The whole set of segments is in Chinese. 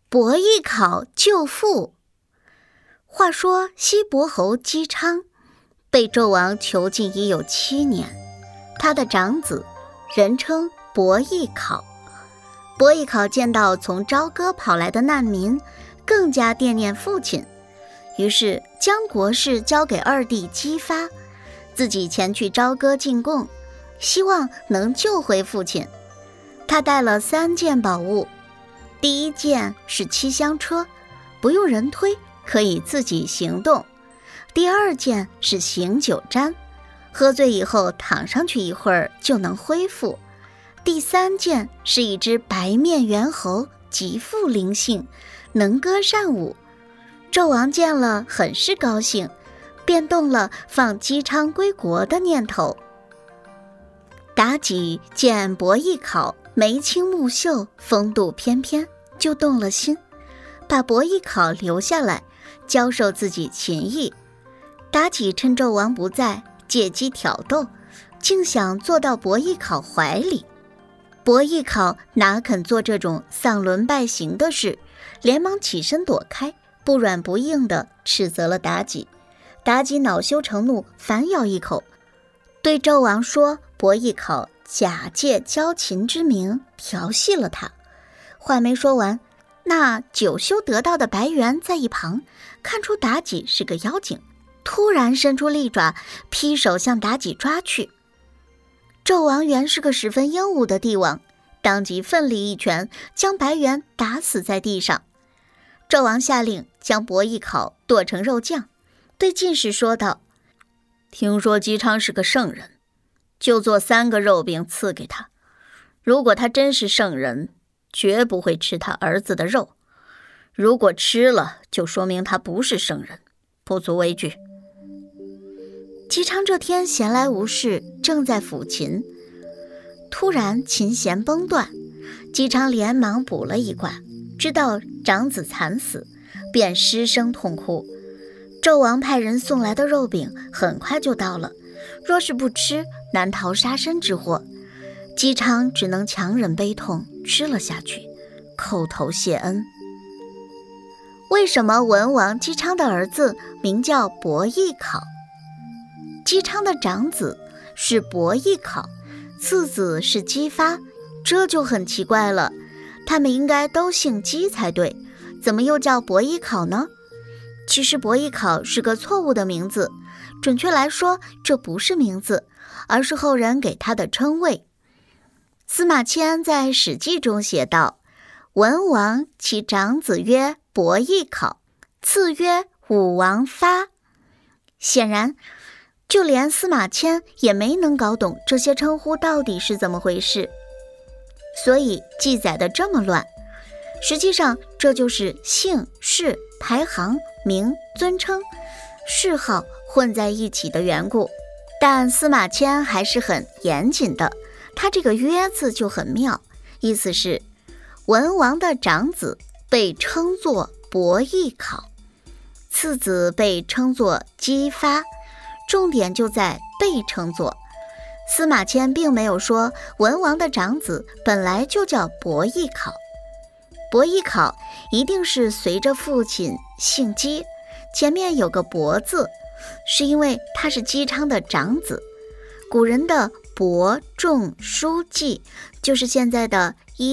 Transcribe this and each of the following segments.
伯邑考救父。话说西伯侯姬昌被纣王囚禁已有7年，他的长子人称伯邑考。伯邑考见到从朝歌跑来的难民，更加惦念父亲，于是将国事交给二弟姬发，自己前去朝歌进贡，希望能救回父亲。他带了3件宝物，第1件是7厢车，不用人推，可以自己行动；第2件是醒酒毡，喝醉以后躺上去一会儿就能恢复；第3件是一只白面猿猴，极富灵性，能歌善舞。纣王见了很是高兴，便动了放姬昌归国的念头。妲己见伯邑考眉清目秀，风度翩翩，就动了心，把伯邑考留下来，教授自己琴艺。妲己趁纣王不在，借机挑逗，竟想坐到伯邑考怀里。伯邑考哪肯做这种丧伦败行的事，连忙起身躲开，不软不硬地斥责了妲己。妲己恼羞成怒，反咬一口，对纣王说伯邑考假借教琴之名调戏了他。话没说完，那久修得道的白猿在一旁看出妲己是个妖精，突然伸出利爪，劈手向妲己抓去。纣王原是个十分英武的帝王，当即奋力一拳将白猿打死在地上。纣王下令将伯邑考剁成肉酱，对进士说道：听说姬昌是个圣人，就做3个肉饼赐给他，如果他真是圣人，绝不会吃他儿子的肉，如果吃了，就说明他不是圣人，不足为惧。姬昌这天闲来无事，正在抚琴，突然琴弦崩断，姬昌连忙卜了一卦，知道长子惨死，便失声痛哭。纣王派人送来的肉饼很快就到了，若是不吃，难逃杀身之祸。姬昌只能强忍悲痛吃了下去，叩头谢恩。为什么文王姬昌的儿子名叫伯邑考？姬昌的长子是伯邑考，次子是姬发，这就很奇怪了，他们应该都姓姬才对，怎么又叫伯邑考呢？其实伯邑考是个错误的名字，准确来说，这不是名字，而是后人给他的称谓。司马迁在《史记》中写道：文王其长子曰伯邑考，次曰武王发。显然就连司马迁也没能搞懂这些称呼到底是怎么回事，所以记载的这么乱。实际上这就是姓氏排行名尊称谥号混在一起的缘故。但司马迁还是很严谨的，他这个约字就很妙，意思是文王的长子被称作伯邑考，次子被称作姬发，重点就在被称作。司马迁并没有说文王的长子本来就叫伯邑考，伯邑考一定是随着父亲姓姬，前面有个伯字，是因为他是姬昌的长子。古人的伯仲叔季就是现在的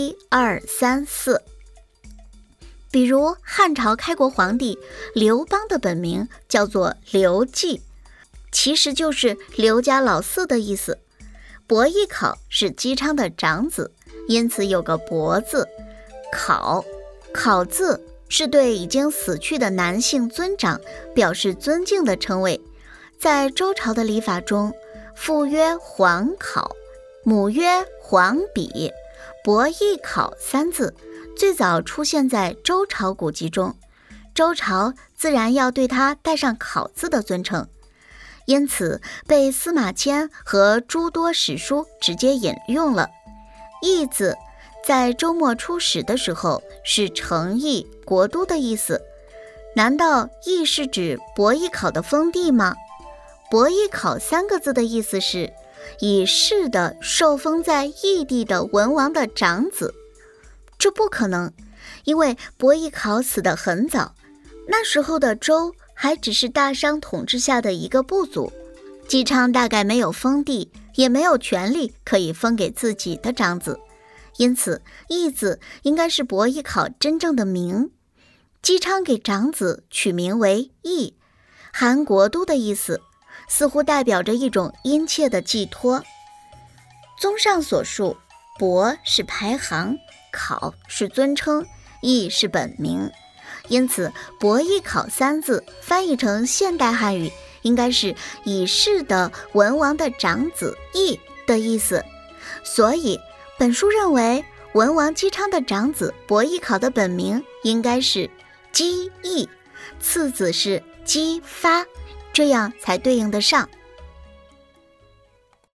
1、2、3、4。比如汉朝开国皇帝刘邦的本名叫做刘季，其实就是刘家老四的意思。伯邑考是姬昌的长子，因此有个伯字。考字是对已经死去的男性尊长表示尊敬的称谓，在周朝的礼法中，父曰皇考，母曰皇比，伯邑考3字最早出现在周朝古籍中，周朝自然要对他带上考字的尊称，因此被司马迁和诸多史书直接引用了。邑字在周末出使的时候是城邑国都的意思，难道邑是指伯邑考的封地吗？伯邑考3个字的意思是以世的受封在邑地的文王的长子，这不可能， 因为伯邑考死得很早，那时候的周还只是大商统治下的一个部族，姬昌大概没有封地，也没有权利可以封给自己的长子，因此义字应该是伯邑考真正的名。姬昌给长子取名为义，含国都的意思，似乎代表着一种殷切的寄托。综上所述，伯是排行，考是尊称，义是本名，因此伯邑考三字翻译成现代汉语应该是已逝的文王的长子义的意思。所以本书认为文王姬昌的长子伯邑考的本名应该是姬义，次子是姬发，这样才对应得上。